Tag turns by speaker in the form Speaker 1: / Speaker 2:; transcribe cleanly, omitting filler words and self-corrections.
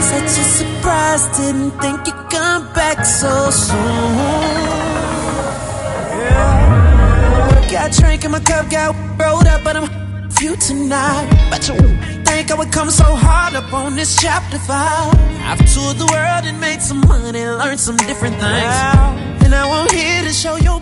Speaker 1: Such a surprise, didn't think you'd come back so soon. Yeah. Got a drink in my cup, got rolled up, but I'm with you tonight. Bet you think I would come so hard up on this chapter 5. I've toured the world and made some money, learned some different things, and now I'm here to show you